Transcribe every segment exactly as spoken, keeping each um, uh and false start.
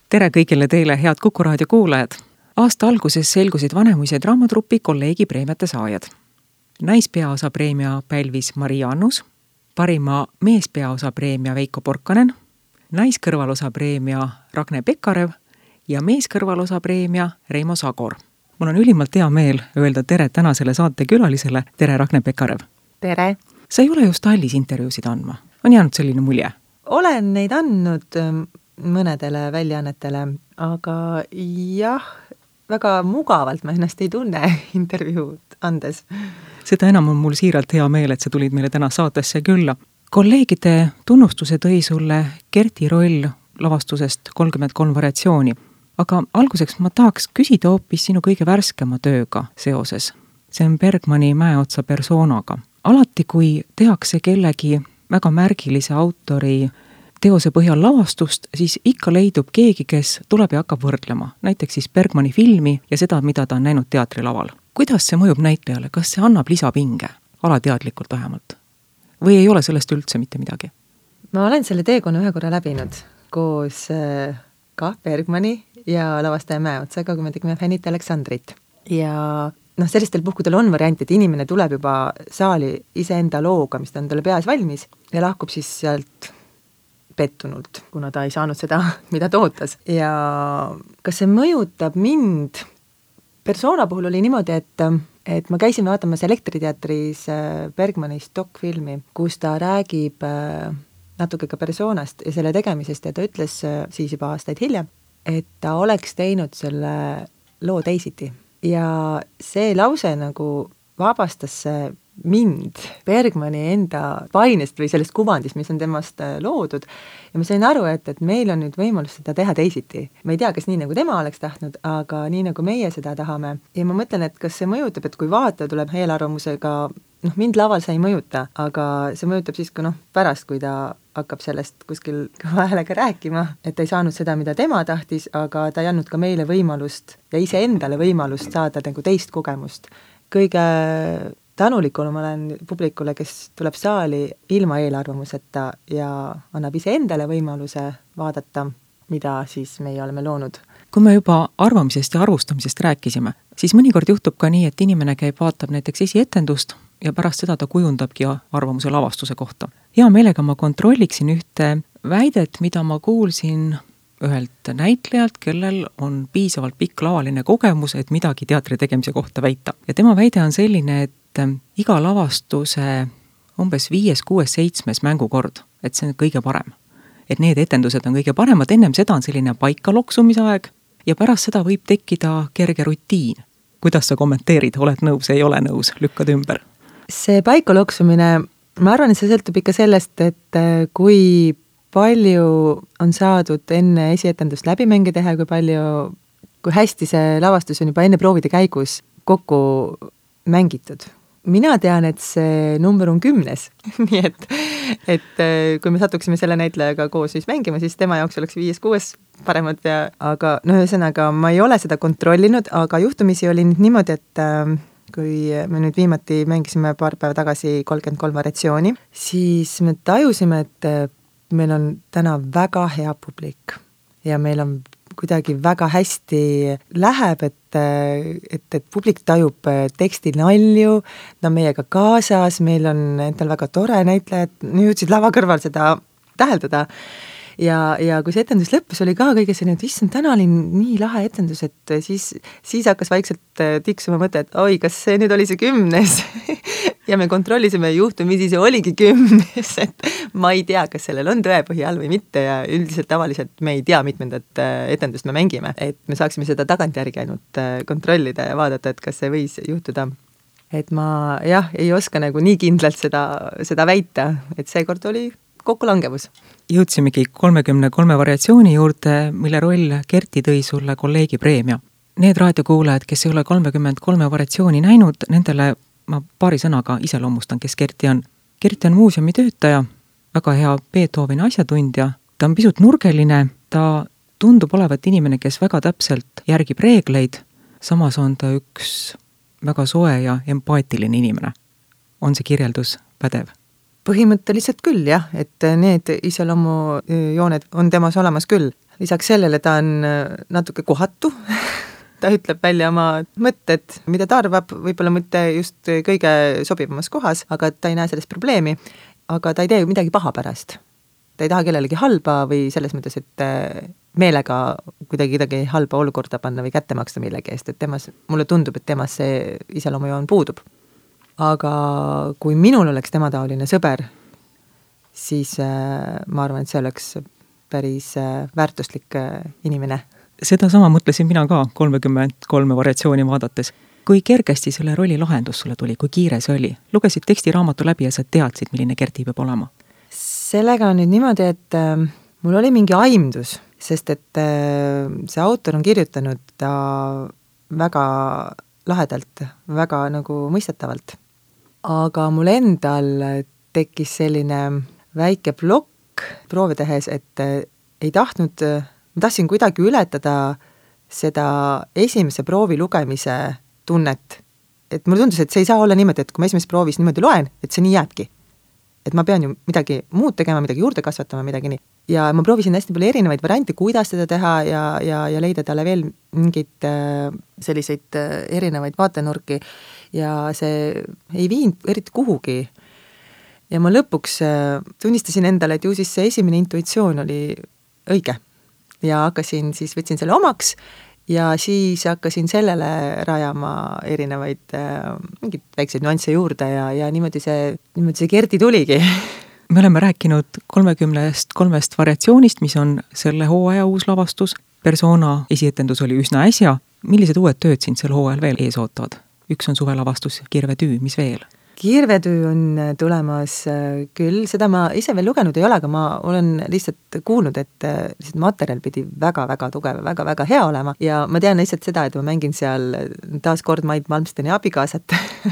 tere kõigile teile, head Kuku raadio kuulajad! Aasta alguses selgusid Vanemuiseid raamatrupi kolleegi preemiate saajad. Naispeaosa preemia pälvis Maria Annus, parima meespeaosa preemia Veiko Porkanen, naiskõrvalosa preemia Ragne Pekarev ja meeskõrvalosa preemia Reimo Sagor. Mul on ülimalt hea meel öelda tere tänasele saate külalisele, tere Ragne Pekarev! Tere! Sa ei ole just Tallis intervjuusid andma, on jäänud selline mulje? Olen neid andnud mõnedele väljaannetele, aga jah, väga mugavalt ma ennast ei tunne intervjuud andes. Seda enam on mul siiralt hea meel, et sa tulid meile täna saatesse külla. Kolleegide tunnustuse tõi sulle Kerti roll lavastusest kolmkümmend kolm variatsiooni, aga alguseks ma tahaks küsida hoopis sinu kõige värskema tööga seoses. See on Bergmani Mäeotsa persoonaga. Alati, kui tehakse kellegi väga märgilise autori teose põhjal lavastust, siis ikka leidub keegi, kes tuleb ja hakkab võrdlema. Näiteks siis Bergmani filmi ja seda, mida ta on näinud teatrilaval. Kuidas see mõjub näitlejale? Kas see annab lisapinge? Alateadlikult vähemalt. Või ei ole sellest üldse mitte midagi? Ma olen selle teekonna ühe korra läbinud koos ka Bergmani ja lavastaja Mäeotsaga, kui me tegime Fännit Aleksandrit. Ja noh, sellistel puhkudel on variant, et inimene tuleb juba saali iseenda looga, mis ta on talle peas valmis ja lahkub siis sealt pettunult, kuna ta ei saanud seda, mida ta ootas. Ja kas see mõjutab mind? Persona puhul oli niimoodi, et, et ma käisin vaatamas Elektriteatris Bergmani dokfilmi, kus ta räägib natuke ka personast ja selle tegemisest ja ta ütles siis juba aastaid hiljem, et ta oleks teinud selle loo teisiti. Ja see lause nagu vabastas mind Bergmani enda painest või sellest kuvandist, mis on temast loodud. Ja ma sain aru, et, et meil on nüüd võimalus seda teha teisiti. Ma ei tea, kas nii nagu tema oleks tahtnud, aga nii nagu meie seda tahame. Ja ma mõtlen, et kas see mõjutab, et kui vaataja tuleb eelarvamusega, noh, mind laval see ei mõjuta, aga see mõjutab siis, kui noh, pärast, kui ta hakkab sellest kuskil kõva häälega rääkima, et ta ei saanud seda, mida tema tahtis, aga ta ei andnud ka meile võimalust ja ise endale võimalust saada nagu teist kogemust. Kõige tänulikul ma olen publikule, kes tuleb saali ilma eelarvamuseta ja annab ise endale võimaluse vaadata, mida siis meie oleme loonud. Kui me juba arvamisest ja arvustamisest rääkisime, siis mõnikord juhtub ka nii, et inimene käib vaatab näiteks esietendust ja pärast seda ta kujundabki arvamuse lavastuse kohta. Hea meelega ma kontrolliksin ühte väidet, mida ma kuulsin ühelt näitlejalt, kellel on piisavalt pikk lavaline kogemus, et midagi teatri tegemise kohta väita. Ja tema väide on selline, et iga lavastuse umbes viies, kuues, seitsmes mängukord, et see on kõige parem. Et need etendused on kõige paremad, ennem seda on selline paikaloksumise aeg ja pärast seda võib tekkida kerge rutiin. Kuidas sa kommenteerid? Oled nõus, ei ole nõus? Lükkad ümber? See paikaloksumine, ma arvan, et see sõltub ikka sellest, et kui palju on saadud enne esietendust läbimänge teha, kui palju, kui hästi see lavastus on juba enne proovide käigus kokku mängitud. Mina tean, et see number on kümnes, nii et, et kui me satuksime selle näitlejaga koos siis mängima, siis tema jaoks oleks viies, kuues paremad ja, aga no ühesõnaga ma ei ole seda kontrollinud, aga juhtumisi oli nüüd niimoodi, et kui me nüüd viimati mängisime paar päeva tagasi kolmkümmend kolm variatsiooni, siis me tajusime, et meil on täna väga hea publik ja meil on kuidagi väga hästi läheb, et, et, et publik tajub teksti nalju, ta on meiega kaasas, meil on endal väga tore näitlejad, jõudsid lava kõrval seda täheldada. Ja, ja kui see etendus lõppes, oli ka kõige selline, et issand, täna oli nii lahe etendus, et siis, siis hakkas vaikselt tiksuma mõte, et oi, kas see nüüd oli see kümnes? Ja me kontrollisime juhtumisi, see oligi kümnes, et ma ei tea, kas sellel on tõepõhi all või mitte ja üldiselt tavaliselt me ei tea, mitmendat etendust me mängime, et me saaksime seda tagantjärgi ainult kontrollida ja vaadata, et kas see võis juhtuda. Et ma jah, ei oska nagu nii kindlalt seda, seda väita, et seekord oli kokkulangevus. Jõudsimegi kolmekümne kolme variatsiooni juurde, mille roll Kerti tõi sulle kolleegi preemia. Need raadiokuulajad, kes ei ole kolmekümmend kolme variatsiooni näinud, nendele ma paari sõnaga iseloomustan, kes Kerti on. Kerti on muuseumi töötaja, väga hea Beethoveni asjatundja, ta on pisut nurgeline, ta tundub olevat inimene, kes väga täpselt järgib reegleid, samas on ta üks väga soe ja empaatiline inimene. On see kirjeldus pädev? Põhimõtteliselt küll, jah, et need iseloomujooned on temas olemas küll. lisaks sellele ta on natuke kohatu ta ütleb välja oma mõtted, mida ta arvab, võib-olla mitte just kõige sobivamas kohas, aga ta ei näe sellest probleemi, aga ta ei tee midagi paha pärast. Ta ei taha kellelegi halba või selles mõttes, et meelega kuidagi kuidagi halba olukorda panna või kätte maksta millegi eest, et temas, mulle tundub, et temas see iseloomujoon puudub. Aga kui minul oleks tema taoline sõber, siis ma arvan, et see oleks päris väärtuslik inimene. Seda sama mõtlesin mina ka kolmekümmend kolme variatsiooni vaadates. Kui kergesti selle rolli lahendus sulle tuli, kui kiire see oli? Lugesid tekstiraamatu läbi ja sa teadsid, milline Gerti peab olema? Sellega on nüüd niimoodi, et äh, mul oli mingi aimdus, sest et äh, see autor on kirjutanud ta väga lahedalt, väga nagu mõistetavalt. Aga mul endal tekkis selline väike plokk proovi tehes, et äh, ei tahtnud äh, ma tahtsin kuidagi ületada seda esimese proovi lugemise tunnet. Et mulle tundus, et see ei saa olla niimoodi, et kui ma esimest proovis niimoodi loen, et see nii jääbki. Et ma pean ju midagi muud tegema, midagi juurde kasvatama, midagi nii. Ja ma proovisin hästi palju erinevaid variante, kuidas seda teha ja, ja, ja leida talle veel mingid äh, selliseid äh, erinevaid vaatenurki ja see ei viinud eriti kuhugi. Ja ma lõpuks äh, tunnistasin endale, et ju siis see esimene intuitsioon oli õige. Ja hakkasin, siis võtsin selle omaks ja siis hakkasin sellele rajama erinevaid äh, mingid väikseid nüansse juurde ja, ja niimoodi see, niimoodi see Gerti tuligi. Me oleme rääkinud kolmekümnest kolmest variatsioonist, mis on selle hooaja uus lavastus. Persona esietendus oli üsna äsja. Millised uued tööd sind sel hooajal veel ees ootavad? Üks on suvelavastus Kirvetüü, mis veel? Kirvetüü on tulemas küll, seda ma ise veel lugenud ei ole, aga ma olen lihtsalt kuulnud, et lihtsalt materjal pidi väga-väga tugev, väga-väga hea olema ja ma tean lihtsalt seda, et ma mängin seal taas kord Mait Malmsteni abikaasat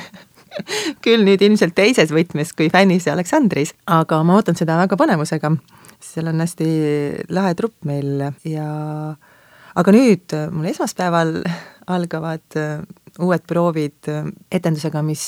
küll nüüd ilmselt teises võtmes kui Fännis ja Aleksandris, aga ma ootan seda väga põnevusega. Seal on hästi lahe trupp meil ja aga nüüd mul esmaspäeval algavad uued proovid etendusega, mis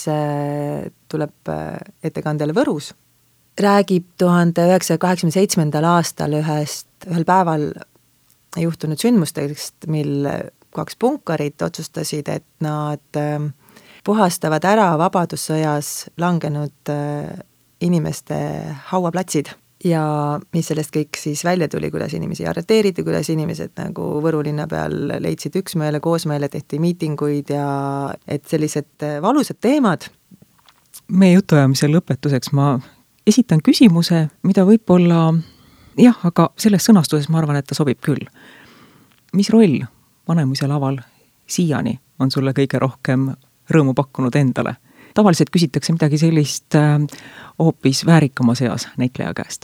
tuleb ettekandele Võrus. Räägib tuhande üheksasaja kaheksakümne seitsmendal aastal ühest, ühel päeval juhtunud sündmustest, mil kaks punkarit otsustasid, et nad puhastavad ära vabadussõjas langenud inimeste hauaplatsid. Ja mis sellest kõik siis välja tuli, kuidas inimesi arreteeriti, kuidas inimesed nagu Võru linna peal leidsid üksmeele, koosmeele, tehti miitinguid ja et sellised valusad teemad. Meie jutuajamise lõpetuseks ma esitan küsimuse, mida võib-olla, jah, aga selles sõnastuses ma arvan, et ta sobib küll. Mis roll Vanemuise laval siiani on sulle kõige rohkem rõõmu pakkunud endale? Tavaliselt küsitakse midagi sellist hoopis väärikama seas näitleja käest.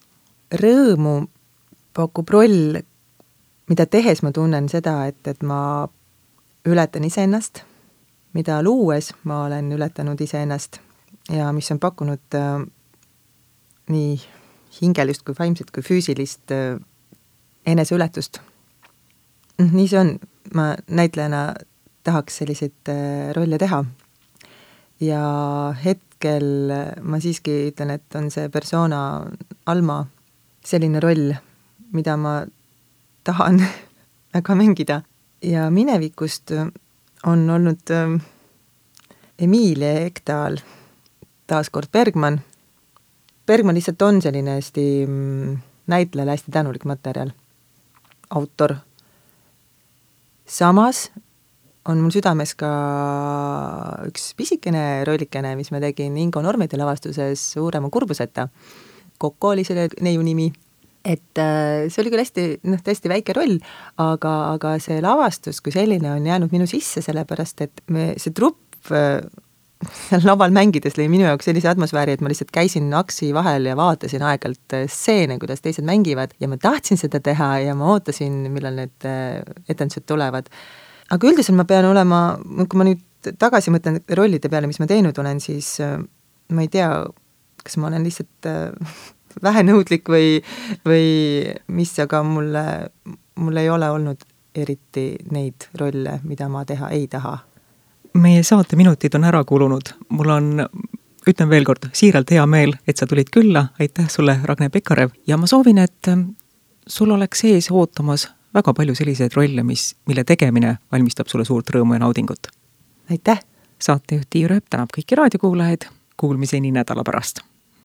Rõõmu pakub roll, mida tehes ma tunnen seda, et, et ma ületan iseennast, mida luues ma olen ületanud iseennast ja mis on pakkunud äh, nii hingelist kui vaimset kui füüsilist äh, eneseületust. Nii see on, ma näitlejana tahaks selliseid äh, rolle teha. Ja hetkel ma siiski ütlen, et on see persona Alma selline roll, mida ma tahan väga mängida. Ja minevikust on olnud Emilia Ekdahl, taaskord Bergman. Bergman lihtsalt on selline hästi näitlejale hästi tänulik materjal. Autor. Samas on mul südames ka üks pisikene rollikene, mis ma tegin Ingo Normeti lavastuses Suurema kurbuseta. Kokko oli selle neiu nimi. Et see oli küll hästi, noh, tõesti väike roll, aga, aga see lavastus kui selline on jäänud minu sisse, sellepärast, et me, see trupp seal laval mängides lõi minu jaoks sellise atmosfääri, et ma lihtsalt käisin aksi vahel ja vaatasin aegalt stseene, kuidas teised mängivad ja ma tahtsin seda teha ja ma ootasin, millal need etendused tulevad. Aga üldiselt ma pean olema, kui ma nüüd tagasi mõtlen rollide peale, mis ma teinud olen, siis ma ei tea, kas ma olen lihtsalt vähenõudlik või, või mis, aga mulle, mul ei ole olnud eriti neid rolle, mida ma teha ei taha. Meie saate minutid on ära kulunud. Mul on, ütlen veel kord, siiralt hea meel, et sa tulid külla. Aitäh sulle, Ragne Pekarev. Ja ma soovin, et sul oleks ees ootamas väga palju selliseid rolle, mis, mille tegemine valmistab sulle suurt rõõmu ja naudingut. aitäh! Saatejuht Tiia Rööp tänab kõiki raadiokuulajaid, kuulmiseni nädala pärast!